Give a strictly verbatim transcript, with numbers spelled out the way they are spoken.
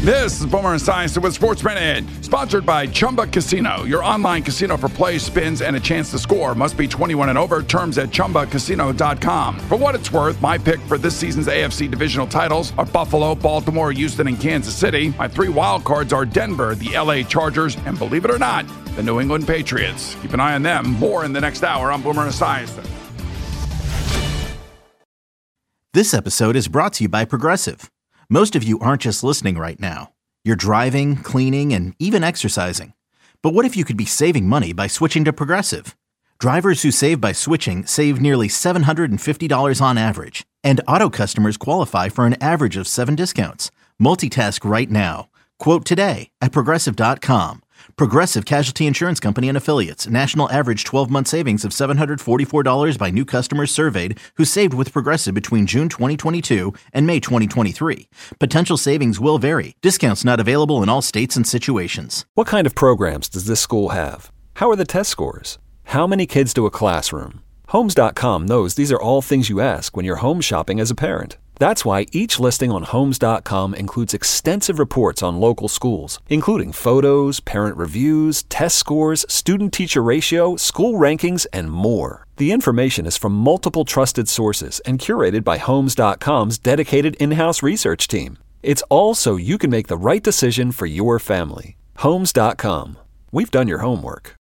This is Boomer and Science with Sports Minute, sponsored by Chumba Casino, your online casino for plays, spins, and a chance to score. Must be twenty-one and over. Terms at chumba casino dot com. For what it's worth, my pick for this season's A F C divisional titles are Buffalo, Baltimore, Houston, and Kansas City. My three wild cards are Denver, the L A Chargers, and believe it or not, the New England Patriots. Keep an eye on them. More in the next hour on Boomer and Science. This episode is brought to you by Progressive. Most of you aren't just listening right now. You're driving, cleaning, and even exercising. But what if you could be saving money by switching to Progressive? Drivers who save by switching save nearly seven hundred fifty dollars on average. And auto customers qualify for an average of seven discounts. Multitask right now. Quote today at Progressive dot com. Progressive Casualty Insurance Company and Affiliates. National average twelve-month savings of seven hundred forty-four dollars by new customers surveyed who saved with Progressive between June twenty twenty-two and May twenty twenty-three. Potential savings will vary. Discounts not available in all states and situations. What kind of programs does this school have? How are the test scores? How many kids do a classroom? Homes dot com knows these are all things you ask when you're home shopping as a parent. That's why each listing on Homes dot com includes extensive reports on local schools, including photos, parent reviews, test scores, student-teacher ratio, school rankings, and more. The information is from multiple trusted sources and curated by Homes dot com's dedicated in-house research team. It's all so you can make the right decision for your family. Homes dot com. We've done your homework.